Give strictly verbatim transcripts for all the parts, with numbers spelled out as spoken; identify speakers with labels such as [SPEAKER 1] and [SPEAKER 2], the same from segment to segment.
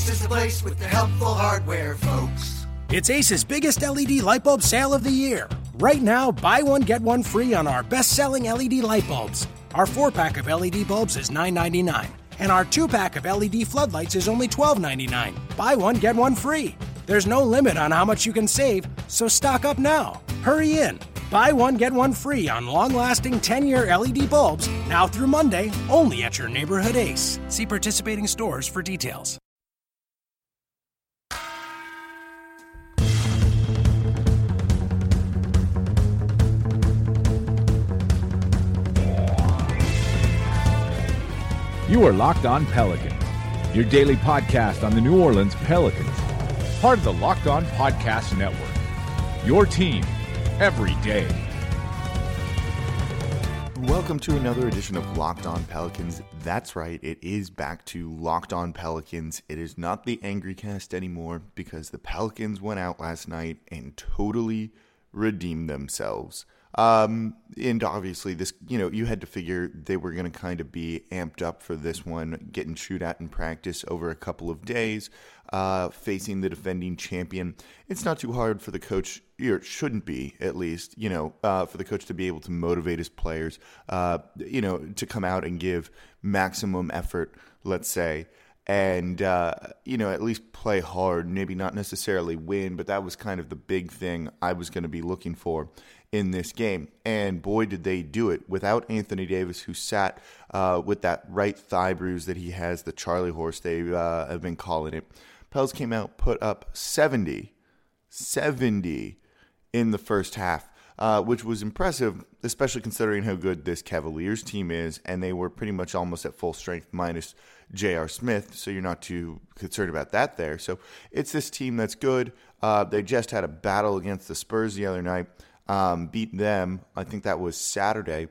[SPEAKER 1] is the place with the helpful hardware, folks.
[SPEAKER 2] It's Ace's biggest L E D light bulb sale of the year. Right now, buy one, get one free on our best-selling L E D light bulbs. Our four-pack of L E D bulbs is nine ninety-nine, and our two-pack of L E D floodlights is only twelve ninety-nine. Buy one, get one free. There's no limit on how much you can save, so stock up now. Hurry in. Buy one, get one free on long-lasting ten-year L E D bulbs, now through Monday, only at your neighborhood Ace. See participating stores for details.
[SPEAKER 3] You are Locked On Pelicans, your daily podcast on the New Orleans Pelicans, part of the Locked On Podcast Network, your team every day.
[SPEAKER 4] Welcome to another edition of Locked On Pelicans. That's right, it is back to Locked On Pelicans. It is not the Angry Cast anymore because the Pelicans went out last night and totally redeemed themselves. Um, and obviously this, you know, you had to figure they were going to kind of be amped up for this one, getting shoot at in practice over a couple of days, uh, facing the defending champion. It's not too hard for the coach, or it shouldn't be at least, you know, uh, for the coach to be able to motivate his players, uh, you know, to come out and give maximum effort, let's say, and, uh, you know, at least play hard, maybe not necessarily win, but that was kind of the big thing I was going to be looking for in this game. And boy, did they do it without Anthony Davis, who sat uh, with that right thigh bruise that he has, the Charlie horse they uh, have been calling it. Pels came out, put up seventy, seventy in the first half, uh, which was impressive, especially considering how good this Cavaliers team is. And they were pretty much almost at full strength minus J R. Smith, so you're not too concerned about that there. So it's this team that's good. Uh, they just had a battle against the Spurs the other night. Um, beat them, I think that was Saturday,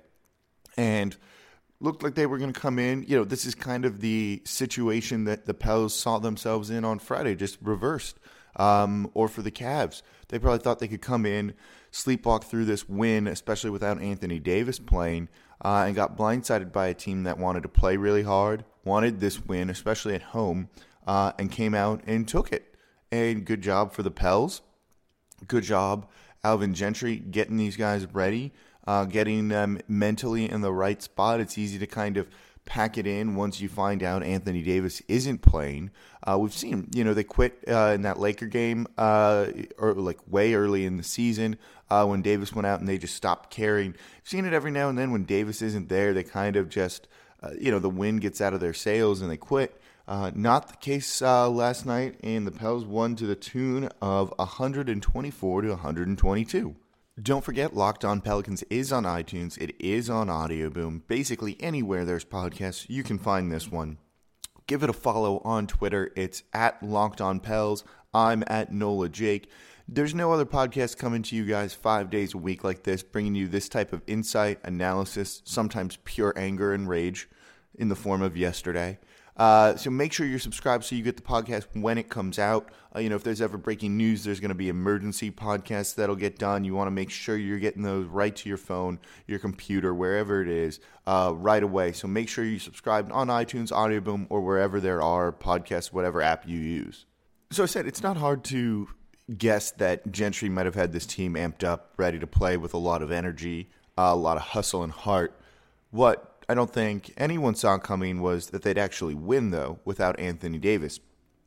[SPEAKER 4] and looked like they were going to come in. You know, this is kind of the situation that the Pels saw themselves in on Friday, just reversed. Um, or for the Cavs, they probably thought they could come in, sleepwalk through this win, especially without Anthony Davis playing, uh, and got blindsided by a team that wanted to play really hard, wanted this win, especially at home, uh, and came out and took it. And good job for the Pels. Good job, Alvin Gentry, getting these guys ready, uh, getting them mentally in the right spot. It's easy to kind of pack it in once you find out Anthony Davis isn't playing. Uh, we've seen, you know, they quit uh, in that Laker game, uh, or like way early in the season uh, when Davis went out and they just stopped caring. We've seen it every now and then when Davis isn't there. They kind of just, uh, you know, the wind gets out of their sails and they quit. Uh, not the case uh, last night, and the Pels won to the tune of one twenty-four to one twenty-two. Don't forget, Locked On Pelicans is on iTunes. It is on Audio Boom. Basically, anywhere there's podcasts, you can find this one. Give it a follow on Twitter. It's at Locked On Pels. I'm at Nola Jake. There's no other podcast coming to you guys five days a week like this, bringing you this type of insight, analysis, sometimes pure anger and rage in the form of yesterday. Uh, so make sure you're subscribed so you get the podcast when it comes out. Uh, you know, if there's ever breaking news, there's going to be emergency podcasts that'll get done. You want to make sure you're getting those right to your phone, your computer, wherever it is, uh, right away. So make sure you subscribe on iTunes, Audio Boom, or wherever there are podcasts, whatever app you use. So I said, it's not hard to guess that Gentry might have had this team amped up, ready to play with a lot of energy, uh, a lot of hustle and heart. What I don't think anyone saw coming was that they'd actually win, though, without Anthony Davis.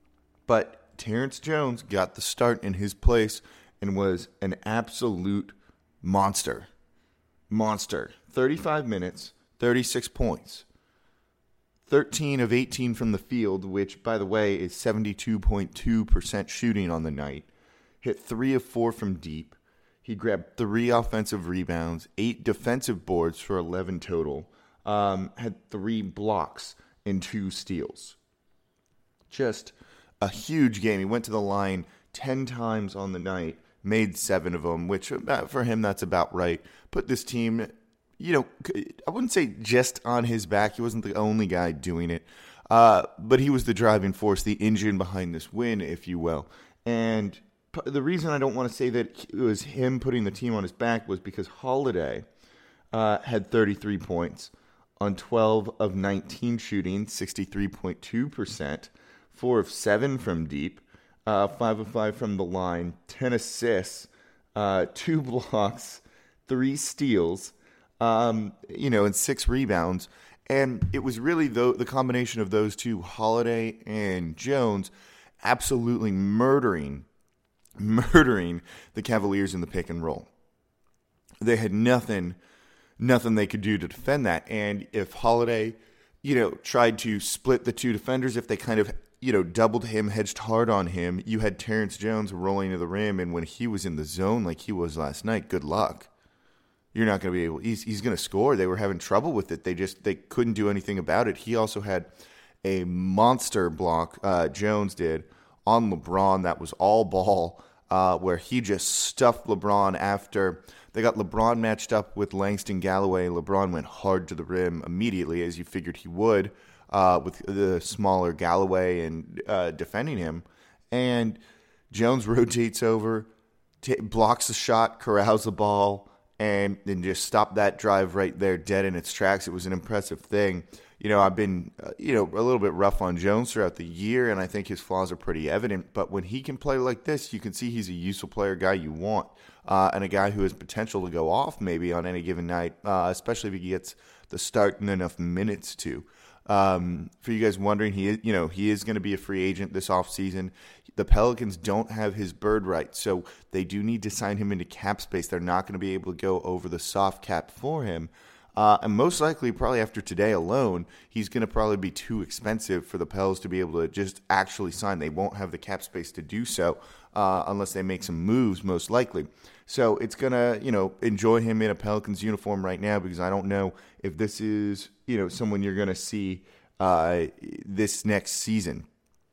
[SPEAKER 4] But Terrence Jones got the start in his place and was an absolute monster. Monster. thirty-five minutes, thirty-six points. thirteen of eighteen from the field, which, by the way, is seventy-two point two percent shooting on the night. Hit three of four from deep. He grabbed three offensive rebounds, eight defensive boards for eleven total. Um, had three blocks and two steals. Just a huge game. He went to the line ten times on the night, made seven of them, which for him, that's about right. Put this team, you know, I wouldn't say just on his back. He wasn't the only guy doing it, uh, but he was the driving force, the engine behind this win, if you will. And the reason I don't want to say that it was him putting the team on his back was because Holiday uh, had thirty-three points on twelve of nineteen shooting, sixty-three point two percent four of seven from deep, uh, five of five from the line, ten assists, uh, two blocks, three steals, um, you know, and six rebounds. And it was really the, the combination of those two, Holiday and Jones, absolutely murdering, murdering the Cavaliers in the pick and roll. They had nothing, nothing they could do to defend that. And if Holiday, you know, tried to split the two defenders, if they kind of, you know, doubled him, hedged hard on him, you had Terrence Jones rolling to the rim. And when he was in the zone like he was last night, good luck. You're not going to be able, he's, he's going to score. They were having trouble with it. They just, they couldn't do anything about it. He also had a monster block, uh, Jones did, on LeBron that was all ball, uh, where he just stuffed LeBron after they got LeBron matched up with Langston Galloway. LeBron went hard to the rim immediately, as you figured he would, uh, with the smaller Galloway and uh, defending him. And Jones rotates over, t- blocks the shot, corrals the ball, and then just stopped that drive right there dead in its tracks. It was an impressive thing. You know, I've been, uh, you know, a little bit rough on Jones throughout the year, and I think his flaws are pretty evident. But when he can play like this, you can see he's a useful player, guy you want, uh, and a guy who has potential to go off maybe on any given night, uh, especially if he gets the start and enough minutes to. Um, for you guys wondering, he is, you know, he is going to be a free agent this offseason. The Pelicans don't have his bird right, so they do need to sign him into cap space. They're not going to be able to go over the soft cap for him. Uh, and most likely, probably after today alone, he's going to probably be too expensive for the Pels to be able to just actually sign. They won't have the cap space to do so uh, unless they make some moves, most likely. So it's going to, you know, enjoy him in a Pelicans uniform right now, because I don't know if this is, you know, someone you're going to see uh, this next season.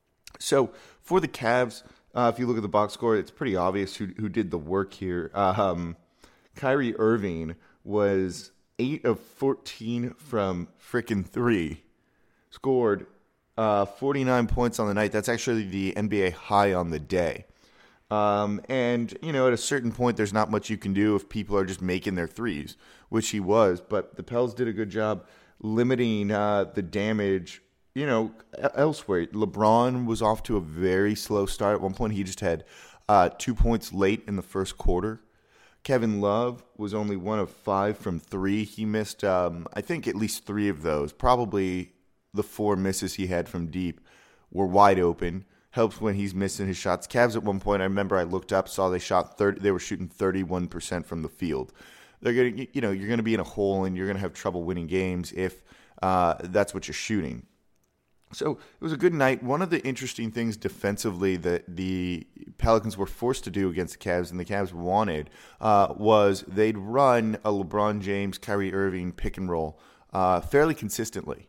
[SPEAKER 4] So for the Cavs, uh, if you look at the box score, it's pretty obvious who who did the work here. Um, Kyrie Irving was eight of fourteen from frickin' three, scored uh, forty-nine points on the night. That's actually the N B A high on the day. Um, and, you know, at a certain point, there's not much you can do if people are just making their threes, which he was. But the Pels did a good job limiting uh, the damage, you know, elsewhere. LeBron was off to a very slow start. At one point, he just had uh, two points late in the first quarter. Kevin Love was only one of five from three. He missed, um, I think, at least three of those. Probably the four misses he had from deep were wide open. Helps when he's missing his shots. Cavs at one point, I remember I looked up, saw they shot thirty. They were shooting thirty-one percent from the field. They're gonna, you know, you're going to be in a hole and you're going to have trouble winning games if uh, that's what you're shooting. So it was a good night. One of the interesting things defensively that the Pelicans were forced to do against the Cavs and the Cavs wanted uh, was they'd run a LeBron James, Kyrie Irving pick and roll uh, fairly consistently.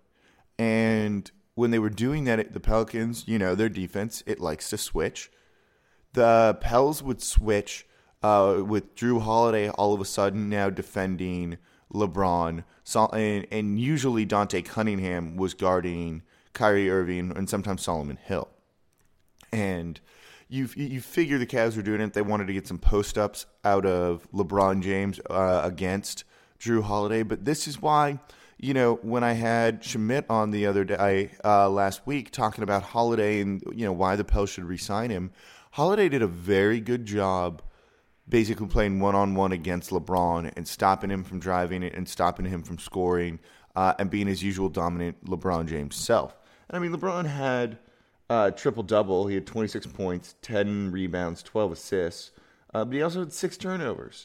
[SPEAKER 4] And when they were doing that, the Pelicans, you know, their defense, it likes to switch. The Pels would switch uh, with Drew Holiday all of a sudden now defending LeBron. So, and, and usually Dante Cunningham was guarding Kyrie Irving and sometimes Solomon Hill. And you you figure the Cavs were doing it. They wanted to get some post-ups out of LeBron James uh, against Drew Holiday. But this is why, you know, when I had Schmidt on the other day, uh, last week, talking about Holiday and, you know, why the Pels should re-sign him, Holiday did a very good job basically playing one-on-one against LeBron and stopping him from driving it and stopping him from scoring uh, and being his usual dominant LeBron James self. And I mean, LeBron had uh, triple-double. He had twenty-six points, ten rebounds, twelve assists, uh, but he also had six turnovers.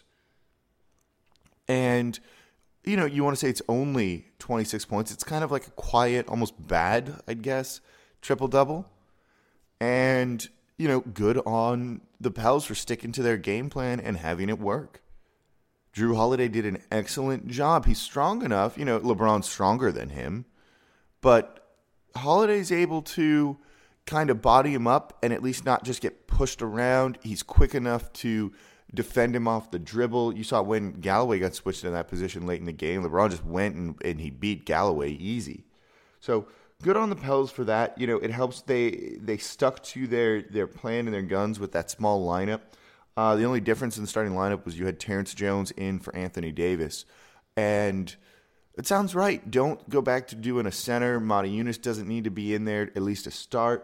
[SPEAKER 4] And you know, you want to say it's only twenty-six points. It's kind of like a quiet, almost bad, I guess, triple-double. And, you know, good on the Pels for sticking to their game plan and having it work. Drew Holiday did an excellent job. He's strong enough. You know, LeBron's stronger than him. But Holiday's able to kind of body him up and at least not just get pushed around. He's quick enough to defend him off the dribble. You saw when Galloway got switched in that position late in the game, LeBron just went and, and he beat Galloway easy. So good on the Pels for that. You know, it helps they they stuck to their, their plan and their guns with that small lineup. Uh, the only difference in the starting lineup was you had Terrence Jones in for Anthony Davis. And it sounds right. Don't go back to doing a center. Monty Eunice doesn't need to be in there, at least to start.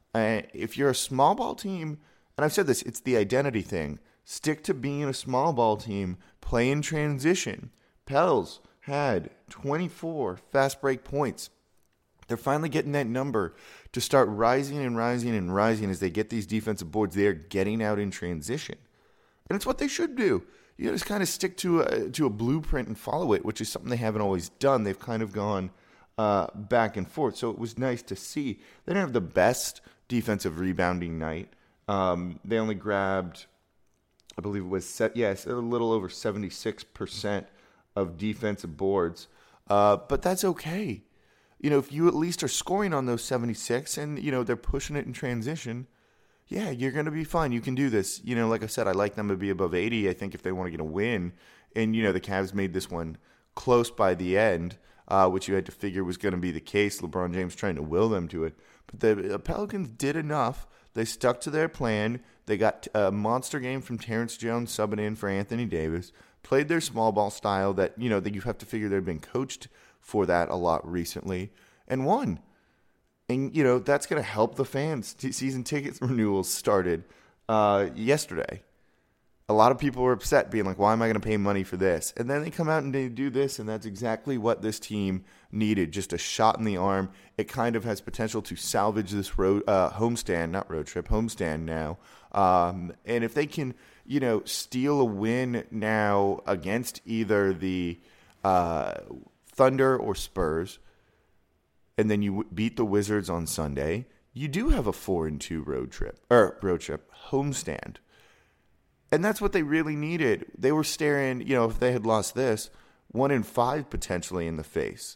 [SPEAKER 4] Uh, if you're a small ball team, and I've said this, it's the identity thing. Stick to being a small ball team. Play in transition. Pels had twenty-four fast break points. They're finally getting that number to start rising and rising and rising as they get these defensive boards. They're getting out in transition. And it's what they should do. You just kind of stick to a, to a blueprint and follow it, which is something they haven't always done. They've kind of gone uh, back and forth. So it was nice to see. They didn't have the best defensive rebounding night. Um, they only grabbed, I believe it was, set, yes, a little over seventy-six percent of defensive boards. Uh, but that's okay. You know, if you at least are scoring on those seventy-six and, you know, they're pushing it in transition, yeah, you're going to be fine. You can do this. You know, like I said, I like them to be above eighty, I think, if they want to get a win. And, you know, the Cavs made this one close by the end, uh, which you had to figure was going to be the case. LeBron James trying to will them to it. But the, the Pelicans did enough. They stuck to their plan. They got a monster game from Terrence Jones subbing in for Anthony Davis. Played their small ball style that, you know, that you have to figure they've been coached for that a lot recently, and won. And, you know, that's going to help the fans. T- season ticket renewals started uh, yesterday. A lot of people were upset, being like, why am I going to pay money for this? And then they come out and they do this, and that's exactly what this team needed, just a shot in the arm. It kind of has potential to salvage this road uh, homestand, not road trip, homestand now. Um, and if they can, you know, steal a win now against either the uh, Thunder or Spurs, and then you w- beat the Wizards on Sunday, you do have a four and two road trip or road trip homestand, and that's what they really needed. They were staring, you know, if they had lost this, one in five potentially in the face.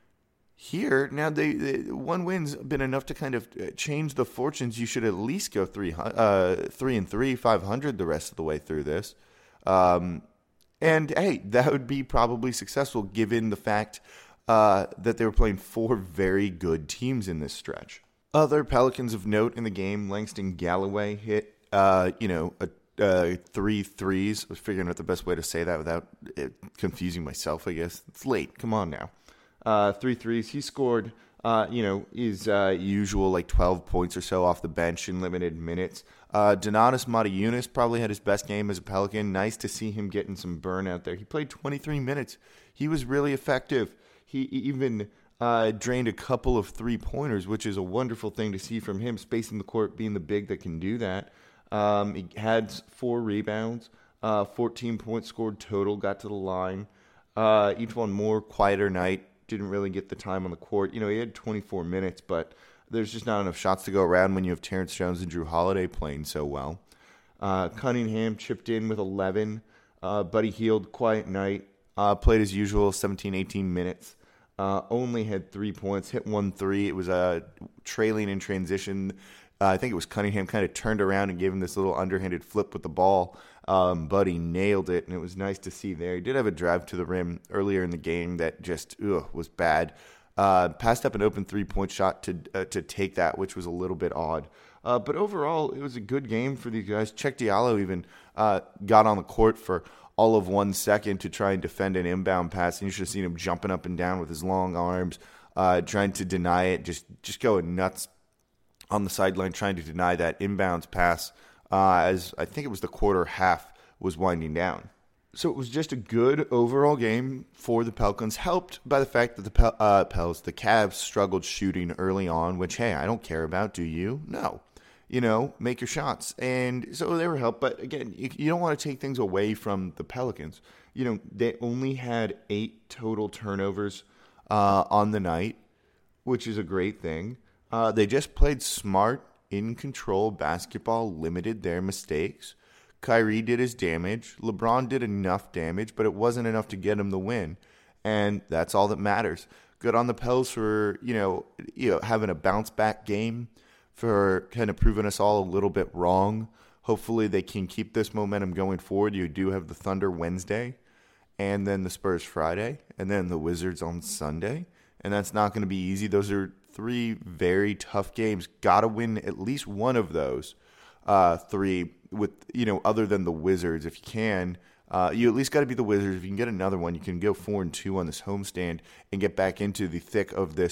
[SPEAKER 4] Here now, they, they one win's been enough to kind of change the fortunes. You should at least go three, uh, three and three, five hundred the rest of the way through this. Um, And, hey, that would be probably successful given the fact uh, that they were playing four very good teams in this stretch. Other Pelicans of note in the game, Langston Galloway hit, uh, you know, a, uh, three threes. I was figuring out the best way to say that without it confusing myself, I guess. It's late. Come on now. Uh, three threes. He scored, uh, you know, his uh, usual like twelve points or so off the bench in limited minutes. Uh, Donatas Motiejunas probably had his best game as a Pelican. Nice to see him getting some burn out there. He played twenty-three minutes. He was really effective. He even uh, drained a couple of three-pointers, which is a wonderful thing to see from him, spacing the court, being the big that can do that. Um, he had four rebounds, uh, fourteen points scored total, got to the line. Uh, each one more quieter night. Didn't really get the time on the court. You know, he had twenty-four minutes, but there's just not enough shots to go around when you have Terrence Jones and Drew Holiday playing so well. Uh, Cunningham chipped in with eleven. Uh, Buddy Hield, quiet night. Uh, played as usual, seventeen, eighteen minutes. Uh, only had three points, hit one three. It was uh, trailing in transition. Uh, I think it was Cunningham kind of turned around and gave him this little underhanded flip with the ball. Um, Buddy nailed it, and it was nice to see there. He did have a drive to the rim earlier in the game that just ugh, was bad. Uh, passed up an open three-point shot to uh, to take that, which was a little bit odd. Uh, but overall, it was a good game for these guys. Cheick Diallo even uh, got on the court for all of one second to try and defend an inbound pass, and you should have seen him jumping up and down with his long arms, uh, trying to deny it, just, just going nuts on the sideline, trying to deny that inbounds pass uh, as I think it was the quarter half was winding down. So it was just a good overall game for the Pelicans, helped by the fact that the Pel- uh, Pels, the Cavs, struggled shooting early on, which, hey, I don't care about, do you? No. You know, make your shots. And so they were helped. But, again, you, you don't want to take things away from the Pelicans. You know, they only had eight total turnovers uh, on the night, which is a great thing. Uh, they just played smart, in-control basketball, limited their mistakes. Kyrie did his damage. LeBron did enough damage, but it wasn't enough to get him the win. And that's all that matters. Good on the Pels for, you know, you know, having a bounce-back game, for kind of proving us all a little bit wrong. Hopefully they can keep this momentum going forward. You do have the Thunder Wednesday, and then the Spurs Friday, and then the Wizards on Sunday. And that's not going to be easy. Those are three very tough games. Got to win at least one of those uh, three with, you know, other than the Wizards. If you can, uh, you at least got to be the Wizards. If you can get another one, you can go four and two on this homestand and get back into the thick of this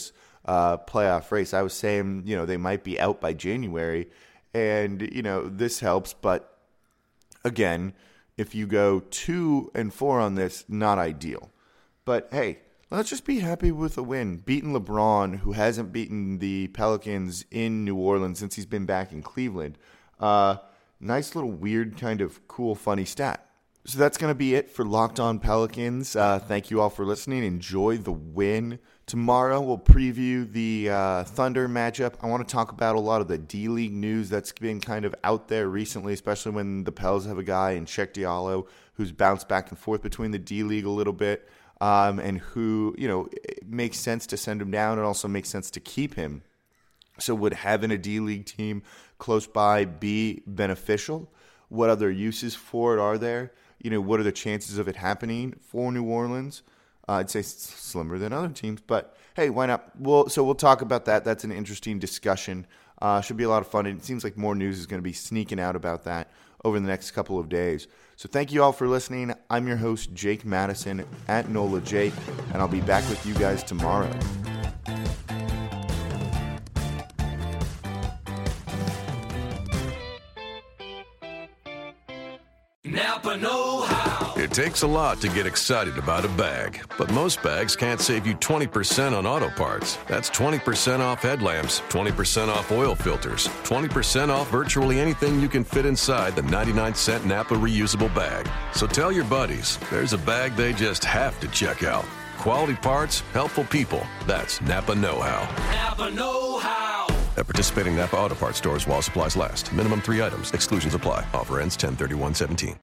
[SPEAKER 4] uh, playoff race. I was saying, you know, they might be out by January, and, you know, this helps. But, again, if you go two and four on this, not ideal. But, hey, let's just be happy with a win. Beating LeBron, who hasn't beaten the Pelicans in New Orleans since he's been back in Cleveland. Uh, nice little weird kind of cool, funny stat. So that's going to be it for Locked On Pelicans. Uh, thank you all for listening. Enjoy the win. Tomorrow we'll preview the uh, Thunder matchup. I want to talk about a lot of the D-League news that's been kind of out there recently, especially when the Pels have a guy in Cheick Diallo who's bounced back and forth between the D-League a little bit, um, and who, you know, it makes sense to send him down and also makes sense to keep him. So would having a D-League team close by be beneficial? What other uses for it are there? You know, what are the chances of it happening for New Orleans? Uh, I'd say s- slimmer than other teams, but hey, why not? Well, so we'll talk about that. That's an interesting discussion. Uh, should be a lot of fun. And it seems like more news is going to be sneaking out about that over the next couple of days. So thank you all for listening. I'm your host, Jake Madison, at NOLA Jake, and I'll be back with you guys tomorrow.
[SPEAKER 1] Napa know-how.
[SPEAKER 5] It takes a lot to get excited about a bag, but most bags can't save you twenty percent on auto parts. That's twenty percent off headlamps, twenty percent off oil filters, twenty percent off virtually anything you can fit inside the ninety-nine cent Napa reusable bag. So tell your buddies, there's a bag they just have to check out. Quality parts, helpful people. That's Napa know-how.
[SPEAKER 1] Napa know-how.
[SPEAKER 5] At participating Napa Auto Parts stores while supplies last. Minimum three items. Exclusions apply. Offer ends ten thirty-one seventeen.